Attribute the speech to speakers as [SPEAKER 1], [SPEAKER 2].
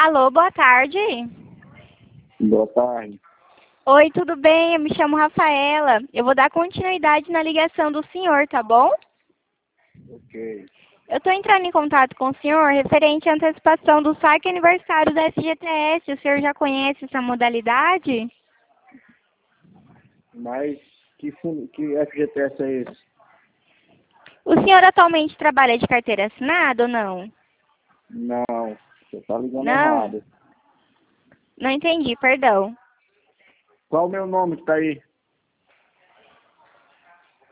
[SPEAKER 1] Alô, boa tarde.
[SPEAKER 2] Boa tarde.
[SPEAKER 1] Oi, tudo bem? Eu me chamo Rafaela. Eu vou dar continuidade na ligação do senhor, tá bom?
[SPEAKER 2] Ok.
[SPEAKER 1] Eu estou entrando em contato com o senhor referente à antecipação do saque aniversário da FGTS. O senhor já conhece essa modalidade?
[SPEAKER 2] Mas que FGTS é esse?
[SPEAKER 1] O senhor atualmente trabalha de carteira assinada ou não?
[SPEAKER 2] Não, você tá ligando
[SPEAKER 1] Não?
[SPEAKER 2] errado.
[SPEAKER 1] Não entendi, perdão.
[SPEAKER 2] Qual o meu nome que tá aí?